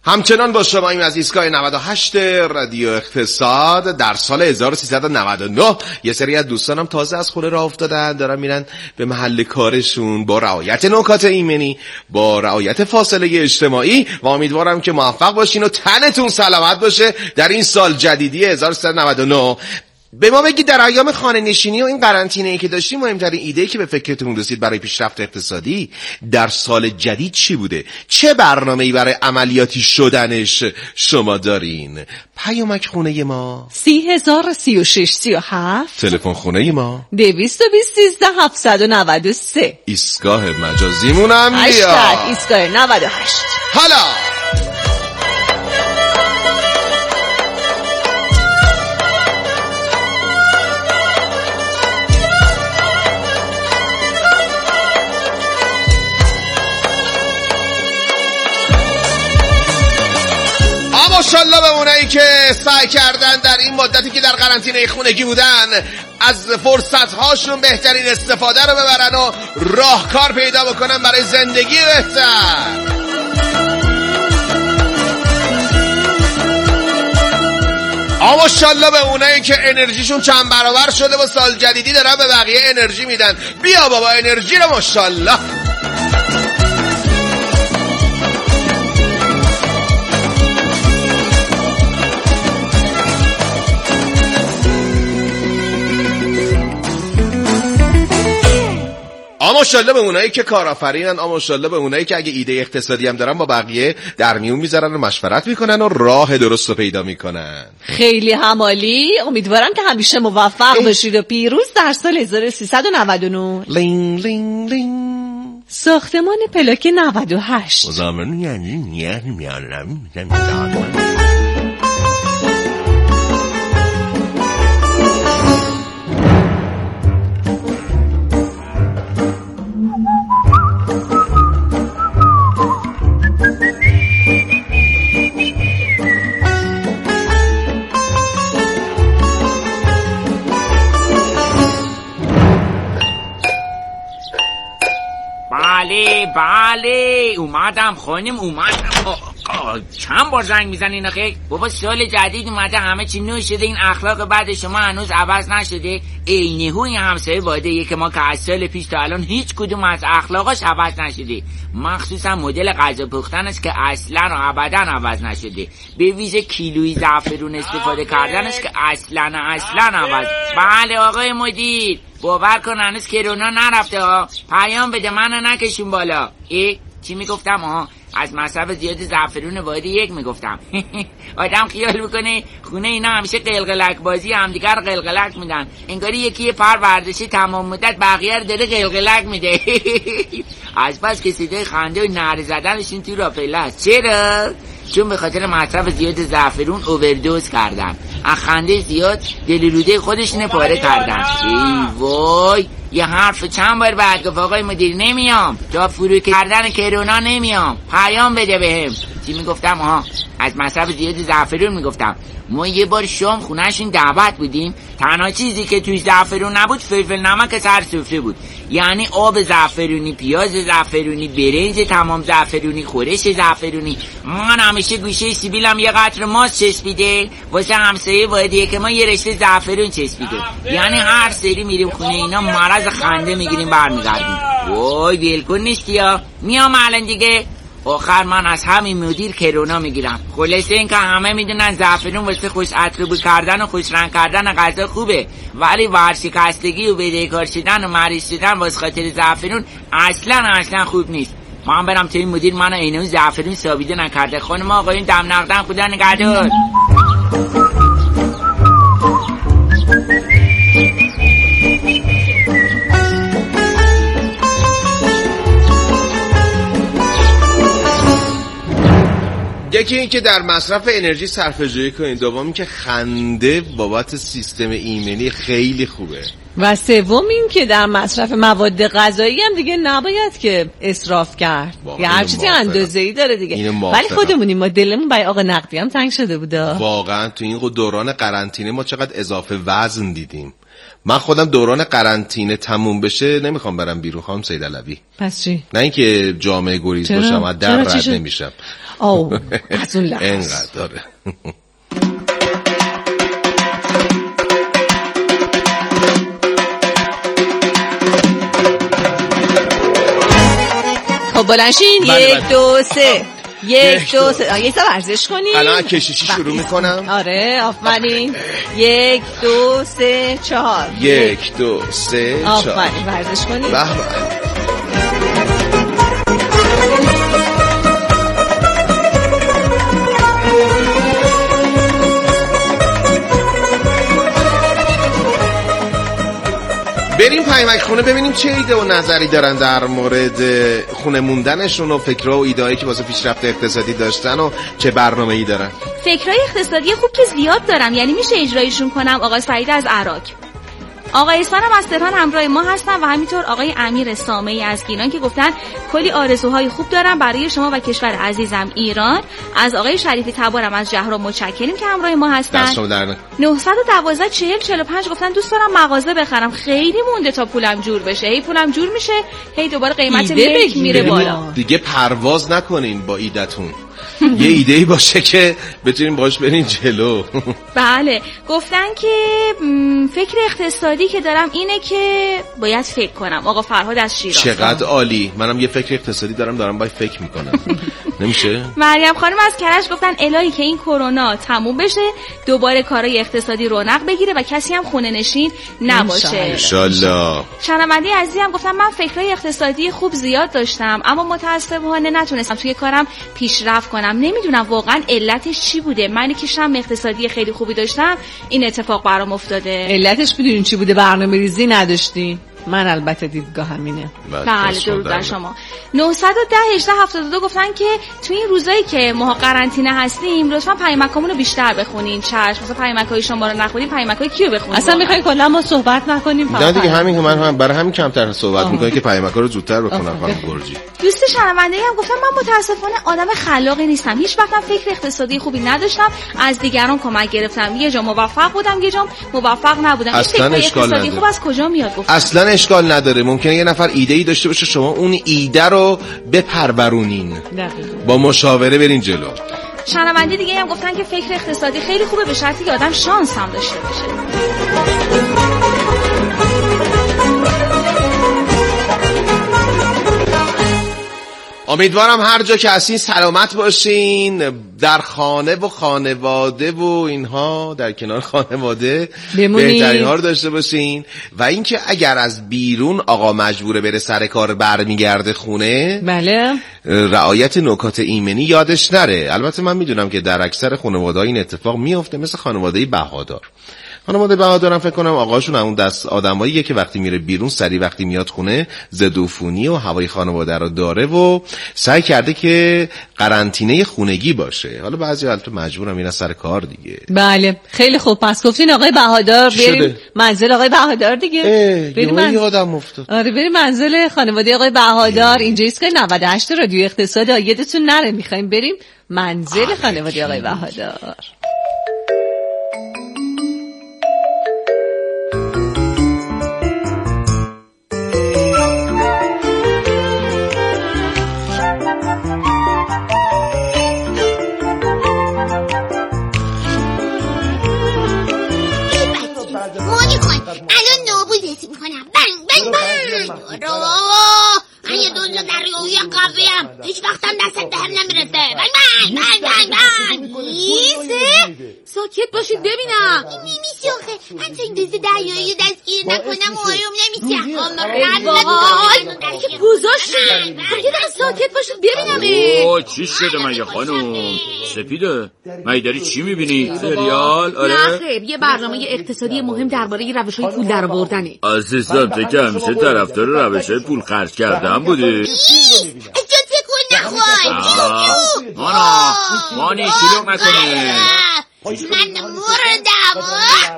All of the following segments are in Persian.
همچنان با شما این از ایستگاه 98 رادیو اقتصاد در سال 1399 یه سری از دوستانم تازه از خونه راه افتادن، دارن میرن به محل کارشون با رعایت نکات ایمنی، با رعایت فاصله اجتماعی و امیدوارم که موفق باشین و تنتون سلامت باشه در این سال جدیدی 1399. به ما بگید در ایام خانه نشینی و این قرنطینه‌ای که داشتیم مهمترین ایده‌ای که به فکرتون رسید برای پیشرفت اقتصادی در سال جدید چی بوده؟ چه برنامه‌ای برای عملیاتی شدنش شما دارین؟ پیامک خونه ما 3003637 تلفن خونه ما 22013793 ایستگاه مجازیمونم ایستگاه 98. حالا ماشاءالله به اونایی که سعی کردن در این مدتی که در قرنطینه خونگی بودن از فرصت‌هاشون بهترین استفاده رو ببرن و راهکار پیدا بکنن برای زندگی بهتر. ماشاءالله به اونایی که انرژیشون چند برابر شده و سال جدیدی دارن به بقیه انرژی میدن. بیا بابا انرژی رو ماشاءالله. ماشاءالله به اونایی که کارآفرینن، ماشاءالله به اونایی که اگه ایده اقتصادی هم دارن با بقیه در میون میذارن و مشورت میکنن و راه درست رو پیدا میکنن. خیلی همالی. امیدوارم که همیشه موفق باشید و پیروز در سال 1399. لینگ لینگ لینگ. ساختمان پلاک 98. بله اومدم خانم اومدم. چند بار زنگ میزنین آخه؟ بابا سال جدید اومده همه چی نو شده، این اخلاق بعد شما هنوز عوض نشده. عینه هوی همسایه واده که ما که از سال پیش تا الان هیچ کدوم از اخلاقاش عوض نشده، مخصوصا مدل غذا پختنش که اصلا و ابدا عوض نشده، به ویژه کیلویی زعفرون استفاده کردنش که اصلا عوض. بله آقای مدیر باور کن هنوز کرونا نرفته ها، پیام بده منو نکشون بالا. چی میگفتم از مصرف زیاد زعفرون واحد 1 میگفتم. آدم خیال میکنه خونه اینا همیشه قلقلک بازی همدیگر قلقلک میدن، انگاری یکی پر ورزشی تمام مدت بقیه رو داره قلقلک میده. از بس که صدای خنده و نعره زدنشون تو رافله است. چرا؟ چون به خاطر مصرف زیاد زعفرون اووردوز کردن، از خنده زیاد دل روده خودشون پاره کردن. ای وای یه حرف چند بار بعد گفت آقای مدیر نمیام، تا فرو کردن کرونا نمیام، پیام بده بهم. چی میگفتم؟ از مصرف زیاد زعفرون میگفتم. ما یه بار شام خونهشون دعوت بودیم، تنها چیزی که توی زعفرون نبود فلفل نمک سر سفره بود، یعنی آب زعفرونی، پیاز زعفرونی، برنج تمام زعفرونی، خورش زعفرونی. من همیشه گوشه سیبیلم یه قطره ماست چسبیده، واسه همسایه واحدیه که ما یه رشته زعفرون چسبیده، یعنی هر سری میریم خونه اینا مرض خنده میگیریم برمیگردیم. وای ولکن نیستی ها، میام الان دیگه. آخر من از همین مدیر کرونا میگیرم. خلاصه این که همه میدونن زعفرون واسه خوش اتروبو کردن و خوش رنگ کردن غذا خوبه، ولی ورشکستگی و بدهکار شدن و مریض شدن واسه خاطر زعفرون اصلا خوب نیست. من برم تو این مدیر منو اینو زعفرون ثابیده نکرده. خانم آقایون دم نقدن خدا نگهدار. یکی این که در مصرف انرژی صرفه‌جویی کنید، دوم این که خنده بابت سیستم ایمنی خیلی خوبه، و سوم این که در مصرف مواد غذایی هم دیگه نباید که اسراف کرد، یه هر چیزی اندازه‌ای داره دیگه. ولی خودمونیم ما دلمون برای آقا نقدی هم تنگ شده بوده. واقعا تو این دوران قرنطینه ما چقدر اضافه وزن دیدیم. من خودم دوران قرنطینه تموم بشه نمیخوام برم بیرون خانم سید علوی. پس چی؟ نه اینکه جامعه گریز باشم، از در رد نمیشم. آو از اون لحظه اینقدر داره. خب بلنشین. 1 2 3 1 2 3 یه سر ورزش کنیم. الان کشیشی شروع میکنم. آره آفرین. 1 2 3 4 1 2 3 4 آفرین ورزش کنیم. بریم پیامک خونه ببینیم چه ایده و نظری دارن در مورد خونه موندنشون و فکرها و ایده‌هایی که واسه پیشرفت اقتصادی داشتن و چه برنامه‌ای دارن. فکرای اقتصادی خوب که زیاد دارم، یعنی میشه اجرایشون کنم. آقای سعید از عراق، آقای احسان هم از تهران همراه ما هستن و همینطور آقای امیر سامعی از گیلان که گفتن کلی آرزوهای خوب دارم برای شما و کشور عزیزم ایران. از آقای شریفی تبارم از جهرم متشکریم که همراه ما هستن. 912 40 45 گفتن دوست دارم مغازه بخرم، خیلی مونده تا پولم جور بشه. هی پولم جور میشه هی دوباره قیمت ملک میره بالا. دیگه پرواز نکنین با ایدتون. یه ایده‌ای باشه که بتونیم باش بریم جلو. بله گفتن که فکر اقتصادی که دارم اینه که باید فکر کنم. آقا فرهاد از شیراز. چقدر عالی. منم یه فکر اقتصادی دارم باید فکر میکنم. نمیشه؟ مریم خانم از کرج گفتن الهی که این کرونا تموم بشه، دوباره کارهای اقتصادی رونق بگیره و کسی هم خونه نشین نباشه. انشالله. شنونده عزیزی هم گفتن من فکرهای اقتصادی خوب زیاد داشتم اما متاسفانه نتونستم توی کارم پیشرفت کنم. نمیدونم واقعا علتش چی بوده. من که شم اقتصادی خیلی خوبی داشتم این اتفاق برام افتاده. علتش میدونین چی بوده؟ برنامه‌ریزی نداشتین. من البته دیدگاه همینه. بله درود بر شما. 910 1872 گفتن که تو این روزایی که ما قرنطینه هستیم لطفا پیامکامون رو بیشتر بخونین. چشم. مثلا پیامکای شما رو نخونین، پیامکای کیو بخونین؟ اصلا میخواین کلا ما صحبت نکنیم؟ نه دیگه همین که من برای همین کمتر صحبت میکنم که پیامکا رو زودتر بخونم. خانم گرجی دوست شنونده هم گفتم من متاسفانه آدم خلاقی نیستم، هیچ وقتم فکر اقتصادی خوبی نداشتم، از دیگران کمک گرفتم، یه جا موفق بودم یه جا موفق نبودم. اصلا اشکال نداره. خوب از کجا میاد گفتم؟ اصلا اشکال نداره. ممکنه یه نفر ایده‌ای داشته باشه، شما اون ایده رو بپرورونین، با مشاوره برین جلو. شنونده دیگه هم گفتن که فکر اقتصادی خیلی خوبه به شرطی که آدم شانس هم داشته باشه. امیدوارم هر جا که هستین سلامت باشین، در خانه و خانواده و اینها، در کنار خانواده بهترین ها رو داشته باشین و اینکه اگر از بیرون آقا مجبوره بره سر کار برمیگرده خونه، بله رعایت نکات ایمنی یادش نره. البته من میدونم که در اکثر خانواده‌ها این اتفاق میفته، مثل خانواده بهادار. خانواده بهادارم فکر کنم آقاشون اون دست آدماییه که وقتی میره بیرون سری وقتی میاد خونه ضدعفونی و هوای خانواده رو داره و سعی کرده که قرنطینه خونگی باشه. حالا بعضی البته مجبورم میرن سر کار دیگه. بله خیلی خوب. پس گفتین آقای بهادار بریم منزل آقای بهادار دیگه. بریم یادم افتاد. آره بریم منزل خانواده آقای بهادار. اینجاست که 98 رادیو اقتصاد یادتون نره، میخوایم بریم منزل خانواده آقای بهادار. من یه دنیا دریایی قویم، هیچ وقتم دستت به هم نمیرسه. ساکت باشید ببینم. نمیشه آخه حتی این دوز دریایی دستگیر نکنم آروم نمیشه. که گذاشتیم. یه دقیقه ساکت باشید ببینم. چی شده من یه خانم؟ سپیده من داری چی میبینی؟ سریال؟ آره نه خیر، یه برنامه اقتصادی مهم درباره روش‌های پول درآوردنه. عزیزم تو که همیشه طرفدار روش‌های پول خرج کردن بودی. اجازه کن نخوای. مانی شلوغ نکنی. من مردم.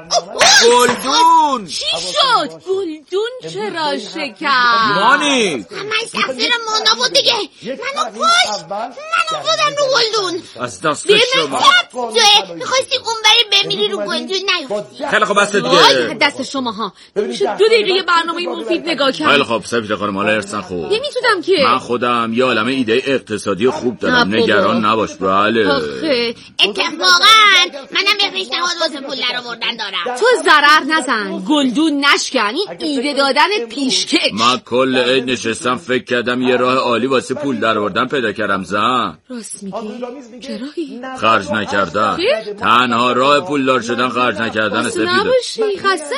گلدون چی شد؟ گلدون چرا شکر؟ مانی من تقصیر مانا بود دیگه. منو کش. منو افتادم رو گلدون. از دست شما میخواستی اون بری بمیری رو گنجون نیفتی. خیلی خب بس دیگه. دست شماها میشه 2 دقیقه برنامه مفید نگاه کرد. خیلی خب سپید خانم حالا ارسن خوب. نمیتونم که. من خودم یه عالمه ایده اقتصادی خوب دارم، نگران نباش. بله. آخه اتفاقا منم یه پیشنهاد واسه پول درآوردن دارم. تو ضرر نزن، گلدون نشکن، این ایده دادن پیشکش. من کل عید نشستم فکر کردم یه راه عالی واسه پول درآوردن پیدا کردم. زن راست میگی؟ چه راهی؟ خرج نکردن. تنها راه پولدار شدن خرج نکردن. سپیده خسته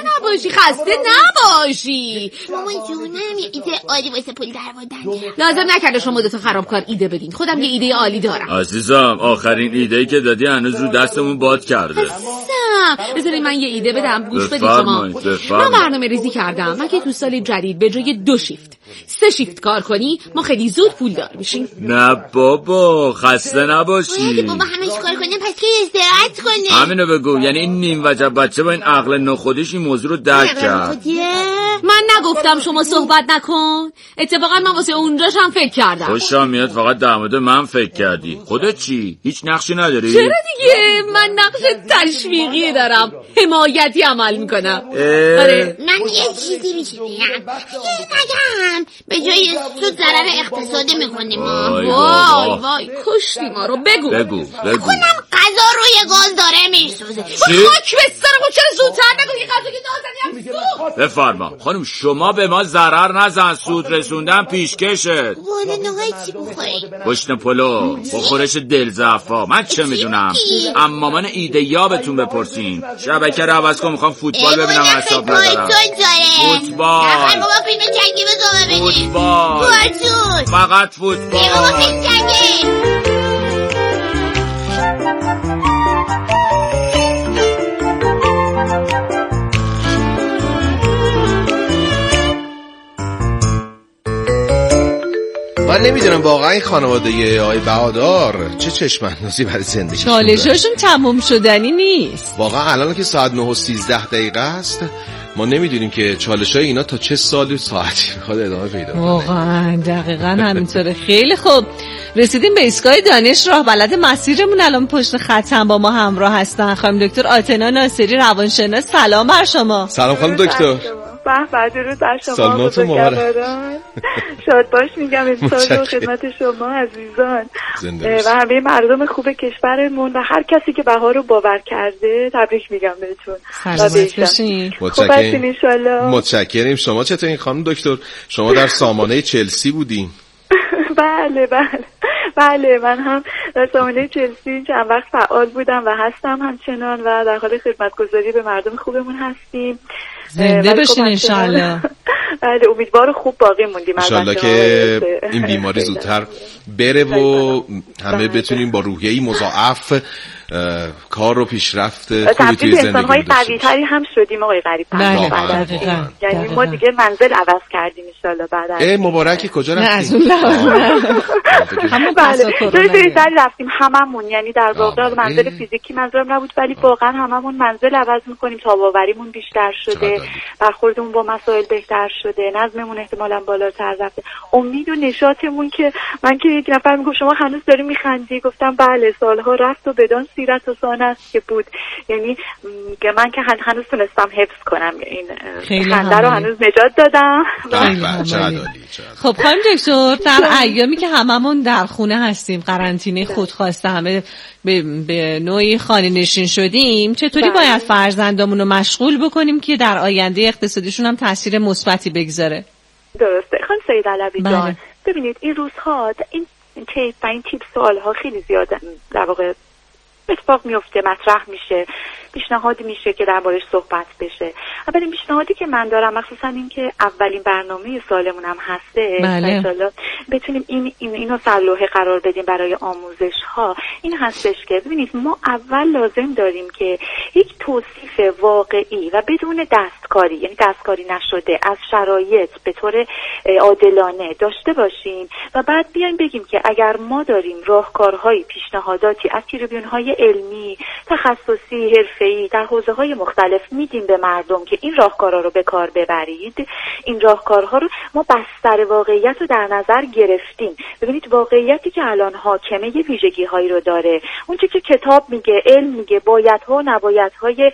نباشی. مامان جونم یه ایده عالی واسه پول درآوردن. لازم نکرده شما 2 تا خرابکار ایده بدین. خودم یه ایده عالی دارم. عزیزم آخرین ایده‌ای که دادی هنوز رو دستمون باد کرده. بذارید من یه ایده بدم، گوش بدید شما. من برنامه ریزی کردم. من که تو سال جدید به جای 2 شیفت 3 شیفت کار کنی ما خیلی زود پولدار میشیم. نه بابا خسته نباشی. بابا همش کار کنیم پس که استراحت کنه. همینو بگو. یعنی این نیم وجب بچه با این عقل نخودش این موضوع رو درک کرد. من نگفتم شما صحبت نکن. اتفاقا من واسه اونجاش هم فکر کردم. خوشم میاد فقط در مورد من فکر کردی. خودت چی؟ هیچ نقشی نداری؟ چرا دیگه؟ من نقش تشویقی دارم، حمایتی عمل میکنم. آره من یه چیزی میگم به جای سود ضرر اقتصادی میکنیم. وای کشتی ما رو. بگو خونم غذا روی گاز داره میسوزه. خاک بسترم و چرا زودتر نگو که غذا که نازنی هم سود. بفرما خانم شما به ما ضرر نزن، سود رسوندن پیشکشت. والا نوعی چی بخوری؟ گوشت پلو بخورش دلزعفا من چه میدونم. اما من ایده یابتون بپرسین. شبکه رو عوض کن میخوام فوتبال ببینم حساب ندارم. فوتبال بابا فیلم جنگی بذار ببینیم. فوتبال فقط فوتبال. بابا فیلم جنگی. من نمیدونم واقعا این خانواده آقای بهادار چه چشم اندازی برای زندگی چالشاشون تموم شدنی نیست. واقعا الان که ساعت 9:13 است ما نمیدونیم که چالشای اینا تا چه سالی و ساعتی میخواد ادامه پیدا کنه. واقعا دقیقاً همینطوره. خیلی خوب رسیدیم به ایستگاه دانش راه بلد مسیرمون. الان پشت خطم با ما همراه هستن خانم دکتر آتنا ناصری روانشناس. سلام بر شما. سلام خانم دکتر. درود بر شما. سلامتون مبارک. شاد باش میگم امسال رو خدمت شما عزیزان و همه مردم خوب کشورمون و هر کسی که بهار رو باور کرده تبریک میگم بهتون. سلامت باشین. متشکریم. شما چطورین خانم دکتر؟ شما در سامانه چلسی بودین؟ بله من هم در سامانه چلسی چند وقت فعال بودم و هستم همچنان و در حال خدمتگزاری به مردم خوبمون هستیم. زنده بشین انشالله. بله امیدوار خوب باقی موندیم انشالله که این بیماری زودتر بره و همه بتونیم با روحیه‌ای مضاعف کار رو پیشرفت خوبی توی زندگی انسان‌های قوی‌تری هم شدیم آقای غریب. یعنی ما دیگه منزل عوض کردیم انشالله بعد از مبارکی. کجا رفتیم؟ نه رفتیم هممون، یعنی در واقع منزل فیزیکی منظورم نبود ولی واقعا هممون منزل عوض می‌کنیم. تاب‌آوریمون بیشتر شده، برخوردمون با مسائل بهتر شده، نظممون احتمالاً بالاتر رفته، امید و نشاطمون که من که یک نفر میگفت شما هنوز داری میخندی گفتم بله سالها رفت و بدان سیرت و سان است که بود. یعنی که من که هنوز تونستم حفظ کنم این خنده رو هنوز نجات دادم. خب خانم دکتر در ایامی که هممون در خونه هستیم قرنطینه خودخواسته همه به نوعی خانه نشین شدیم چطوری باید فرزندامون رو مشغول بکنیم که در آینده اقتصادیشون هم تاثیر مثبتی بگذاره؟ درسته خانم سید علوی جان. ببینید این روزها این تیپ سوال‌ها خیلی زیاده در واقع اتفاق میفته، مطرح میشه، پیشنهادی میشه که دربارش صحبت بشه. اولین پیشنهادی که من دارم مخصوصا این که اولین برنامه سالمون هم هسته ان شاءالله بتونیم اینو سرلوحه قرار بدیم برای آموزش ها. این هستش که ببینید ما اول لازم داریم که یک توصیف واقعی و بدون دستکاری، یعنی دستکاری نشده، از شرایط به طور عادلانه داشته باشیم و بعد بیایم بگیم که اگر ما داریم راهکارهای پیشنهاداتی از تریبیون‌های علمی، تخصصی، حرفه‌ای در حوزه‌های مختلف میدیم به مردم که این راهکارها رو به کار ببرید. این راهکارها رو ما بستر واقعیت رو در نظر گرفتیم. ببینید واقعیتی که الان حاکمه یه ویژگی‌هایی رو داره. اونچه که کتاب میگه، علم میگه، بایدها و نبایدهای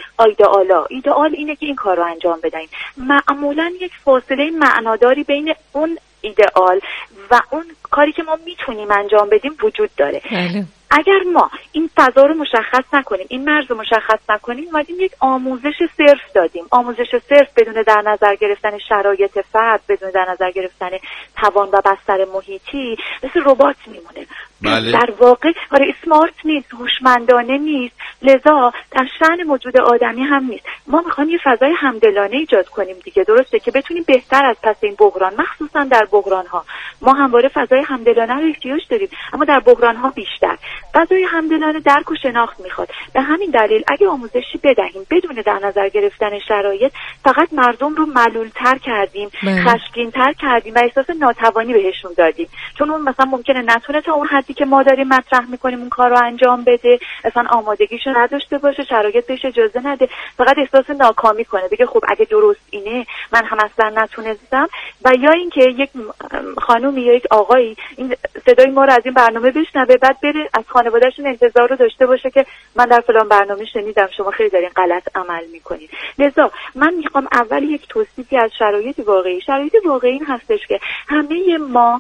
ایدئال اینه که این کار رو انجام بدهیم. معمولا یک فاصله معناداری بین اون ایدئال و اون کاری که ما میتونیم انجام بدیم وجود داره. اگر ما این فضا رو مشخص نکنیم، این مرز رو مشخص نکنیم، اومدیم یک آموزش صرف دادیم. آموزش صرف بدون در نظر گرفتن شرایط فرد، بدون در نظر گرفتن توان و بستر محیطی، مثل ربات میمونه. بله. در واقع اسمارت نیست، هوشمندانه نیست، لذا در شأن موجود آدمی هم نیست. ما میخوایم یه فضای همدلانه ایجاد کنیم دیگه، درسته، که بتونیم بهتر از پس این بحران، مخصوصا در بحران‌ها ما همواره فضای همدلانه رو احتیاج داریم، اما در بحران‌ها بیشتر فضای همدلانه درک و شناخت میخواد. به همین دلیل اگه آموزشی بدهیم بدون در نظر گرفتن شرایط، فقط مردم رو ملول‌تر کردیم، خشمگین‌تر کردیم و احساس ناتوانی بهشون دادیم، چون اون مثلا ممکنه نتونه تا اون حدی که ما داریم مطرح میکنیم اون کار رو انجام بده، اصلا آمادگیشو نداشته باشه، شرایط بهش اجازه نده، فقط احساس ناکامی کنه، بگه خب اگه درست اینه من هم اصلا نتونستم. و یا اینکه یک خانومی یا یک آقایی این صدای ما رو از این برنامه بشنوه، بعد بره از خانواده‌شون انتظار رو داشته باشه که من در فلان برنامه شنیدم شما خیلی دارین غلط عمل میکنید. لذا من میخوام اول یک توصیفی از شرایط واقعی این هستش که همه ما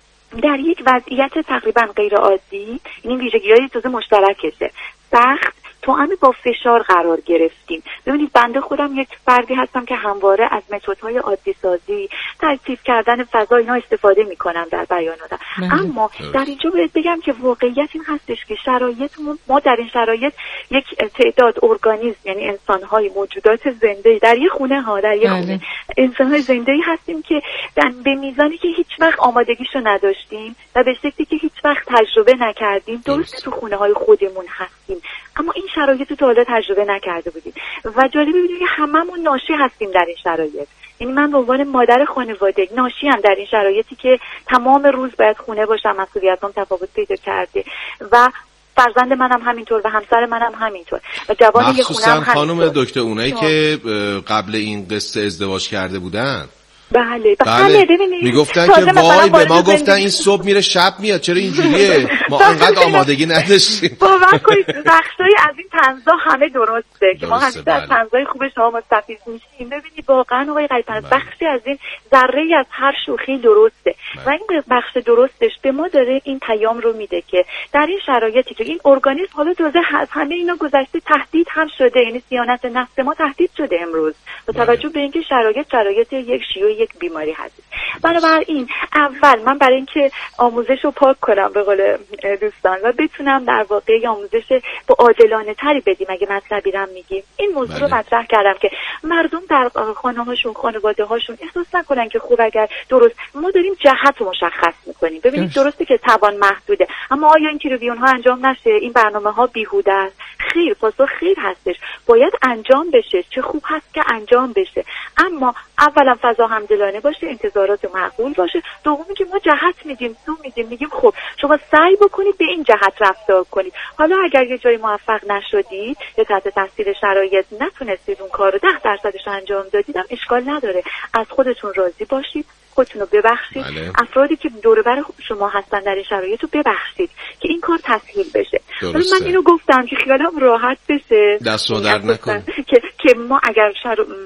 در یک وضعیت تقریبا غیر عادی، این ویژگی‌های تازه مشترکشه، سخت توأم با فشار قرار گرفتیم. ببینید بنده خودم یک فردی هستم که همواره از متدهای عادی سازی، ترتیب کردن فضا اینا استفاده میکنم در بیاناتم. اما در اینجا باید بگم که واقعیت این هستش که شرایطمون، ما در این شرایط یک تعداد ارگانیسم، یعنی انسان‌های موجودات زنده در یک خونه خونه انسان‌های زنده‌ای هستیم که به میزانی که هیچ وقت آمادگیشو نداشتیم و به شکلی که هیچ وقت تجربه نکردیم، درست تو خونه‌های خودمون هستیم، اما این شرایط رو تا حالا تجربه نکرده بودیم و جالبه بدونید که هممون ناشی هستیم در این شرایط. یعنی من به عنوان مادر خانواده ناشی هم در این شرایطی که تمام روز باید خونه باشم، مسئولیتام تفاوت پیدا کرده و فرزند منم همینطور و همسر منم همینطور و جوان یه خونه هم همینطور. خانم دکتر اونایی که قبل این قصه ازدواج کرده بودن، بله ببینید میگفتن که وای به ما گفتن این صبح میره شب میاد، چرا اینجوریه؟ ما انقدر آمادگی نداشتیم. باور کنید بخشای از این طنزا همه درسته که ما همیشه از طنزای خوب شما مستفید میشیم. ببینید واقعا آقای قیصر بخشی از این ذره‌ای از هر شوخی درسته و این بخش درستش به ما داره این پیام رو میده که در این شرایطی که این ارگانیسم حالا تازه همه اینا گذشته تهدید هم شده، یعنی صیانت نفس ما تهدید شده امروز با توجه به اینکه شرایط یک شیوع یک بیماری هست. بنابراین اول من برای اینکه آموزش رو پاک کنم به قول دوستان و بتونم در واقع آموزش با عادلانه تری بدیم، اگه مطلبی رو میگیم این موضوع رو مطرح کردم که مردم در خانه‌هاشون، خانواده‌هاشون احساس نکنن که خوب اگر درست ما داریم جهت رو مشخص میکنیم. ببینید درسته که توان محدوده، اما آیا این تریبیون ها انجام نشه؟ این برنامه‌ها بیهوده است؟ خیر، پاسخ خیر هستش، باید انجام بشه، چه خوب هست که انجام بشه، اما اولا فضا همدلانه باشه، انتظارات معقول باشه، دومی که ما جهت میدیم، میگیم خب شما سعی بکنید به این جهت رفتار کنید. حالا اگر یه جایی موفق نشدید یا تحت تاثیر شرایط نتونستید اون کار رو 10% انجام دادید، هم اشکال نداره، از خودتون راضی باشید، خودتون رو ببخشید. افرادی که دور و بر شما هستن در این شرایط رو ببخشید که این کار تسهیل بشه. حالا من اینو گفتم که خیالم راحت بشه، دست و در نکن که ما اگر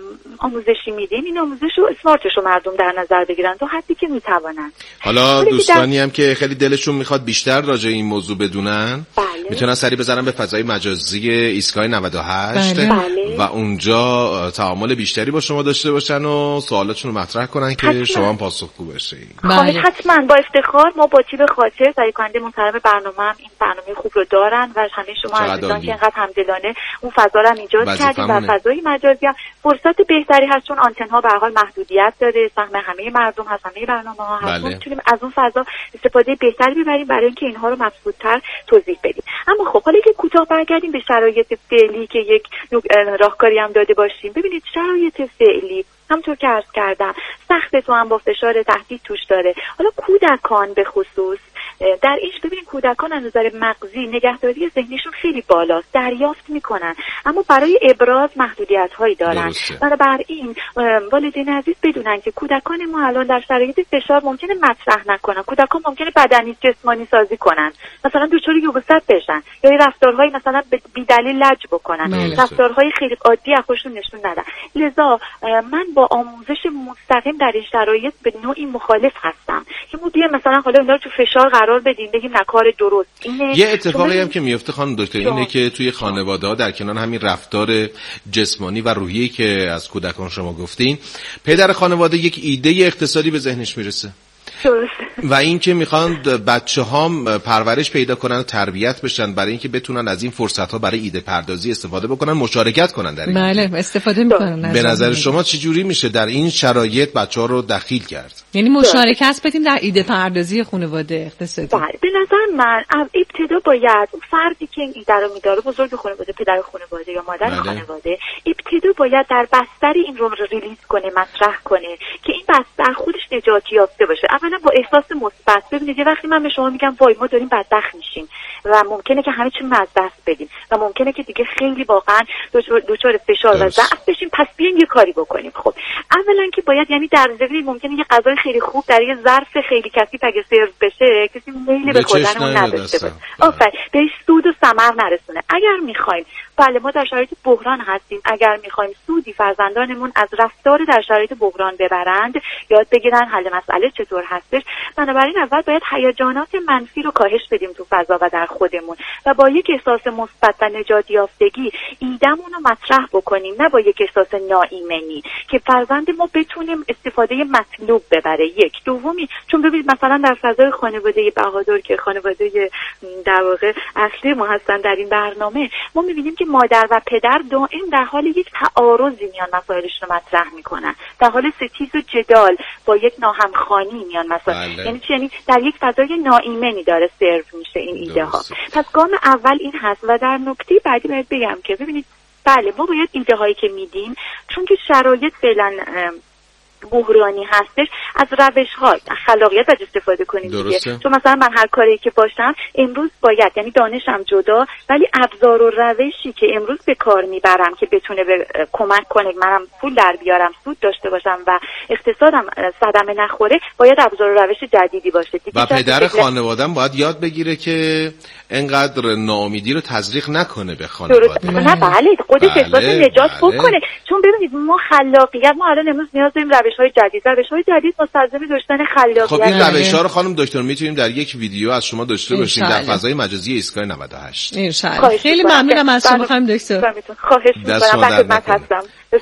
آموزشی میدیم این آموزش رو اسمارتش رو مردم در نظر بگیرن تا حدی که میتوانن. حالا دوستانی هم که خیلی دلشون میخواد بیشتر راجع این موضوع بدونن میتونن سری بزنن به فضای مجازی ایستگاه 98 و اونجا تعامل بیشتری با شما داشته باشن و سوالاتشون رو مطرح کنن که شما هم پاسخگو بشید. حتما با افتخار ما با تیم خاطر تهیه کننده محترم برنامه هم این برنامه خوب رو دارن و همه شما عزیزان که اینقدر همدلانه اون فضا رو ایجاد کردید و فضای مجازی هم فرصت بهتری هست، چون آنتن ها به هر حال محدودیت داره، سهم همه مردم هست، همه برنامه‌ها هست، میتونیم از اون فضا استفاده بهتری ببریم برای اینکه اینها رو مبسوط‌تر توضیح بدیم. اما خب حالا که کوتاه برگردیم به شرایط فعلی که یک راهکاری هم داده باشیم. ببینید شرایط فعلی همونطور که عرض کردم سخت تو هم با فشار تهدید توش داره. حالا کودکان به خصوص در این ببینید کودکان از نظر مغزی نگهداری ذهنیشون خیلی بالاست، دریافت میکنن اما برای ابراز محدودیت‌هایی دارن. بنابراین والدین عزیز بدونن که کودکان ما الان در شرایط فشار ممکنه مطرح نکنن، کودکان ممکنه بدنی جسمانی سازی کنن، مثلا دچار یبوست بشن یا رفتارهای مثلا بی‌دلیل لج بکنن، رفتارهای خیلی عادی از خودشون نشون ندن. لذا من با آموزش مستقیم در این شرایط به نوعی مخالف هستم که ما بیایم مثلا حالا اینا رو تو فشار قرار بدیم بگیم نه کار درست اینه. یه اتفاقی هم که میفته خانم دکتر اینه که توی خانواده‌ها در کنار همین رفتار جسمانی و روحیه‌ای که از کودکان شما گفتین، پدر خانواده یک ایده اقتصادی به ذهنش میرسه و این که میخوان بچه‌ها پرورش پیدا کنن و تربیت بشن برای اینکه بتونن از این فرصت‌ها برای ایده پردازی استفاده بکنن، مشارکت کنن در این. بله استفاده میکنن. به نظر شما چه جوری میشه در این شرایط بچه‌ها رو دخیل کرد؟ یعنی مشارکت بدیم در ایده پردازی خانواده اقتصادی. بله به نظر من ابتدا باید اون فردی که این ایده رو میداره، بزرگ خانواده، پدر خانواده یا مادر خانواده، ابتدا باید در بستر این رو ریلیز کنه، مطرح کنه که این بستر خودش نجات یافته باشه. اولا با احساس مثبت. ببینید یه وقتی من به شما میگم وای ما داریم بدبخت میشیم و ممکنه که همه چی از دست بدیم و ممکنه که دیگه خیلی واقعا دچار فشار و ضعف بشیم، پس بیاین یه کاری بکنیم. خب اولا که باید یعنی در ضمن ممکنه یه غذای خیلی خوب در یه ظرف خیلی کثیف اگه سرو بشه کسی میل به خوردن اون نداشته باشه، آفرین بهش سود و ثمر نرسونه. اگر میخوایم بله ما در شرایط بحران هستیم، اگر میخوایم سودی فرزندانمون از رفتار در شرایط بحران ببرند، یاد بگیرن حل مسئله چطور هستش، بنابراین اول باید هیجانات منفی رو کاهش بدیم تو فضا و در خودمون و با یک احساس مثبت و نجات یافتگی ایدمون رو مطرح بکنیم، نه با یک احساس ناایمنی که فرزند ما بتونیم استفاده مطلوب ببره. یک دومی چون ببینید مثلا در فضای خانواده بهادر که خانواده در واقع اصلی ما هستن در این برنامه، ما می‌بینیم که مادر و پدر دائم در حال یک تعارضی میان مسائلشون رو مطرح میکنن، در حال ستیز و جدال با یک ناهمخوانی میان مسائل. یعنی چی؟ یعنی در یک فضای ناایمنی داره سرو میشه این ایده ها. پس گام اول این هست و در نکته بعدی باید بگم که ببینید بله ما باید ایده هایی که میدیم چون که شرایط فعلا بحرانی هستش از روش‌های خلاقیت استفاده کنیم دیگه. چون مثلا من هر کاری که باشم امروز باید یعنی دانشم جدا ولی ابزار و روشی که امروز به کار میبرم که بتونه کمک کنه منم پول در بیارم، سود داشته باشم و اقتصادم صدمه نخوره، باید ابزار و روش جدیدی باشه دیگه. و پدر خانواده‌ام باید یاد بگیره که انقدر ناامیدی رو تزریق نکنه به خانواده. نه بله خودش احساس نجات بکنه. چون ببینید ما خلاقیت ما الان امروز نیاز داریم روش‌های جدید مستلزم داشتن خلاقیت. خب این روش‌ها رو خانم دکتر میتونیم در یک ویدیو از شما داشته باشیم در فضای مجازی ایستگاه 98. خیلی ممنونم از شما خانم دکتر. خواهش می‌کنم خدمت هستم.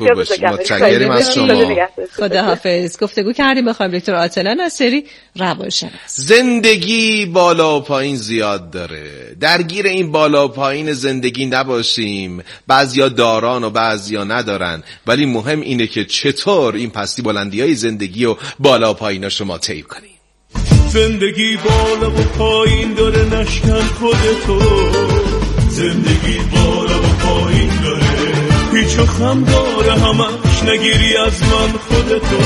متشکرم از شما. خداحافظ. گفتگو کردیم با خانم دکتر عاطله ناصری روانشناس. زندگی بالا و پایین زیاد داره، درگیر این بالا و پایین زندگی نباشیم. بعضیا داران و بعضیا ندارن، ولی مهم اینه که چطور این پستی بلندی‌های زندگی و بالا و پایینا شما طی کنید. زندگی بالا و پایین داره نشکن خودتو، زندگی بالا و پایین داره پیچ و خم داره همش نگیری از من خودتو،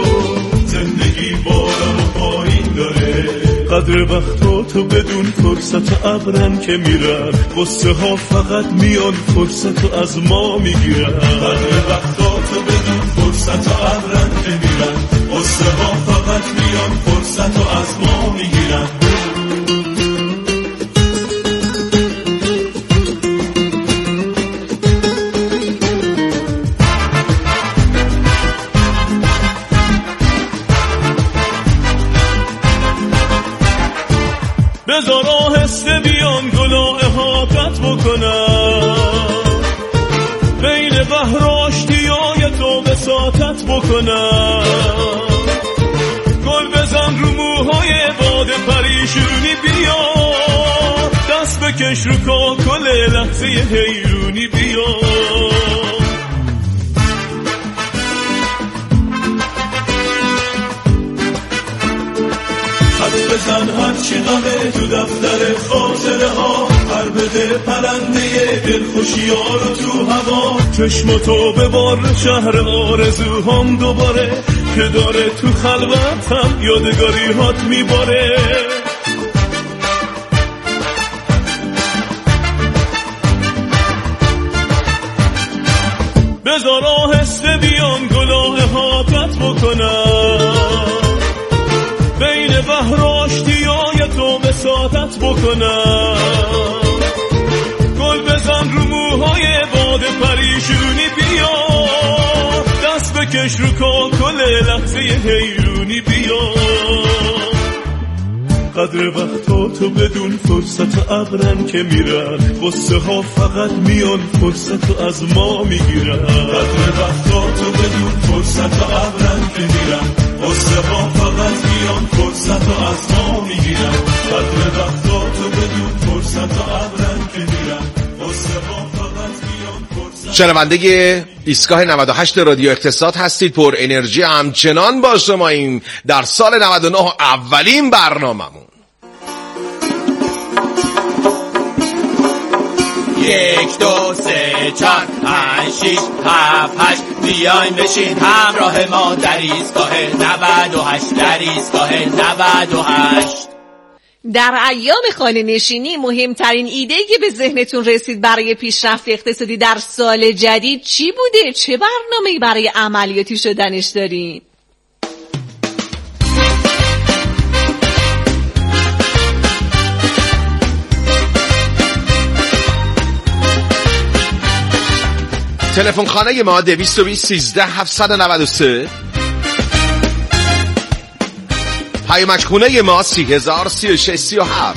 زندگی بالا و پایین داره قدر وقتاتو بدون فرصت ابرن که میرن، قصه ها فقط میان فرصتو از ما میگیرن، قدر وقتاتو بدون فرصت ابرن که میرن، قصه ها فقط میان فرصتو از ما میگیرن. بذار آهسته بیان گلاه احاطت بکنم، بین بحر آشتیای تو بساطت بکنم، گل بزن رو موهای باد پریشونی بیا، دست بکش رو کاکل لحظه حیرونی بیا، خط بزن هرچی غمه تو دفتر خاطره ها، پر بده پرنده دلخوشی ها رو تو هوا، چشماتو ببار شهر آرزوهام دوباره که داره تو خلوتم یادگاری هات میباره، بذار آهسته بیان گلاه حاکت بکنم، بین بحر آشتیای تو بساطت بکنم، گل بزن رو موهای باد پریشونی بیا، دست بکش رو کاکل لحظه حیرونی بیا، قدر وقتاتو بدون فرصت ابرن که میرن، قصه ها فقط میان فرصتو از ما میگیرن، قدر وقتاتو بدون فرصت ابرن که میرن، قصه ها فقط میان فرصتو از ما میگیرن، قدر وقتاتو بدون فرصت ابرن که میرن، قصه ها فقط میان فرصت. شنونده ایستگاه 98 رادیو اقتصاد هستید، پر انرژی همچنان با شماییم در سال 99 اولین برنامه‌مون. 1 2 3 4 5 6 7 8 بیاین بشین همراه ما در ایستگاه 98 در ایستگاه 98. در ایام خانه نشینی مهمترین ایده‌ای که به ذهنتون رسید برای پیشرفت اقتصادی در سال جدید چی بوده؟ چه برنامه‌ای برای عملیاتی شدنش دارین؟ تلفن خانه ما 220 13 793، پیامک خونه ما 3036 37.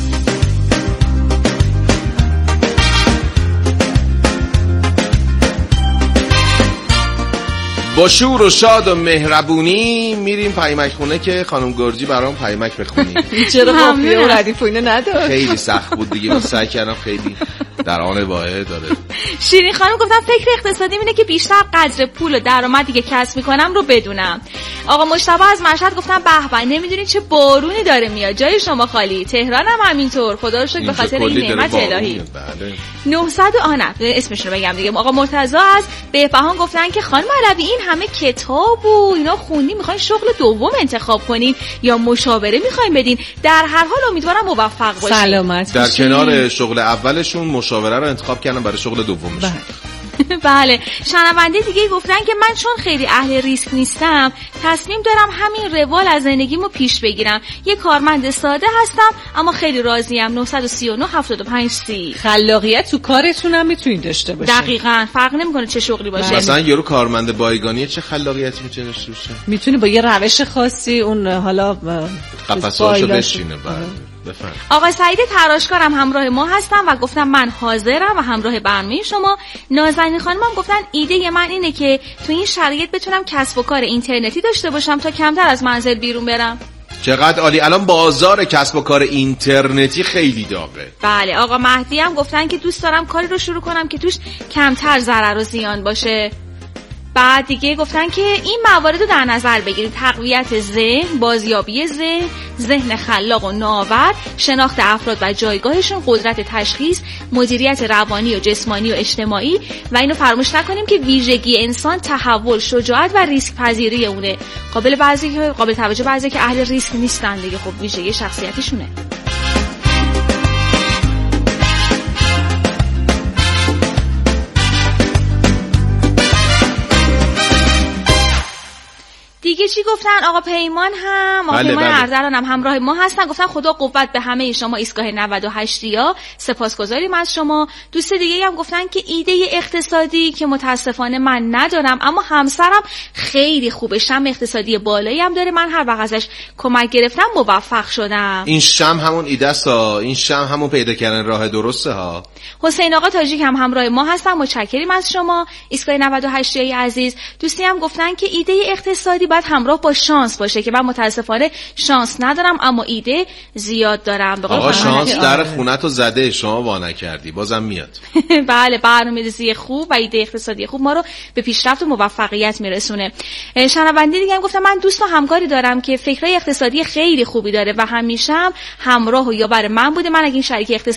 با شور و شاد و مهربونی میریم پیامک خونه که خانم گرجی برام پیامک بخونیم. چرا مافیه و ردیف اینو نداشت؟ خیلی سخت بود دیگه، من سعی کردم خیلی در آن واحد داره. شیرین خانم گفتم فکر اقتصادی اینه که بیشتر قدر پول و درآمدی که کسب میکنم رو بدونم. آقا مجتبی از مشهد گفتم به به نمیدونید چه بارونی داره میاد، جای شما خالی. تهران هم همینطور، خدا رو شکر به خاطر این نعمت الهی. 900 اسمش رو بگم دیگه. آقا مرتضی از بهبهان گفتن که خانم علوی این همه کتاب و اینا خوندین، میخواین شغل دوم انتخاب کنین یا مشاوره میخواین بدین؟ در هر حال امیدوارم موفق باشین. سلامت در کنار شغل اولشون مشاوره رو انتخاب کردن برای شغل دومشون. بله. شنونده دیگه گفتن که من چون خیلی اهل ریسک نیستم تصمیم دارم همین روال از زندگیمو پیش بگیرم. یه کارمند ساده هستم اما خیلی راضیم. 939 75 30. خلاقیت تو کارتون هم میتونید داشته باشین. دقیقاً فرق نمیکنه چه شغلی باشه. مثلا یارو کارمند بایگانی چه خلاقیتی میتونه داشته باشه؟ میتونه با یه روش خاصی اون حالا قفسه‌اشو بشینه. بفرمایید. آقا سعید تراشکارم همراه ما هستم و گفتم من حاضرم و همراه برنامه شما. نازنین خانمم گفتن ایده من اینه که تو این شرایط بتونم کسب و کار اینترنتی داشته باشم تا کمتر از منزل بیرون برم. چقدر عالی. الان بازار کسب و کار اینترنتی خیلی داغه. بله. آقا مهدی هم گفتن که دوست دارم کاری رو شروع کنم که توش کمتر ضرر و زیان باشه. بعد دیگه گفتن که این موارد رو در نظر بگیرید: تقویت ذهن، بازیابی ذهن، ذهن خلاق و نوآور، شناخت افراد و جایگاهشون، قدرت تشخیص، مدیریت روانی و جسمانی و اجتماعی و اینو فراموش نکنیم که ویژگی انسان تحول، شجاعت و ریسک پذیری اونه. قابل توجه بعضی که اهل ریسک نیستن دیگه، خب ویژگی شخصیتشونه. دیگه چی گفتن؟ آقا پیمان هم پیمان اردلان هم همراه ما هستن. گفتن خدا قوت به همه شما ایستگاه 98 یا سپاسگزاریم از شما. دوست دیگه هم گفتن که ایده اقتصادی که متاسفانه من ندارم اما همسرم خیلی خوبه، شم اقتصادی بالایی هم داره، من هر وقت ازش کمک گرفتم موفق شدم. این شم همون ایده است ها، این شم همون پیدا کردن راه درسته ها. حسین آقا تاجیک هم همراه ما هستن، متشکریم از شما ایستگاه 98 یا عزیز. دوستی هم گفتن که ایده اقتصادی باید همراه با شانس باشه که من متاسفانه شانس ندارم اما ایده زیاد دارم. آقا شانس در خونتو زده، شما وا نکردی بازم میاد. بله، برنامه‌ریزی خوب و ایده اقتصادی خوب ما رو به پیشرفت و موفقیت میرسونه. شنونده دیگه هم گفتم من دوست و همکاری دارم که فکرای اقتصادی خیلی خوبی داره و همیشه هم همراه و یاور من بوده. من اگه این شریک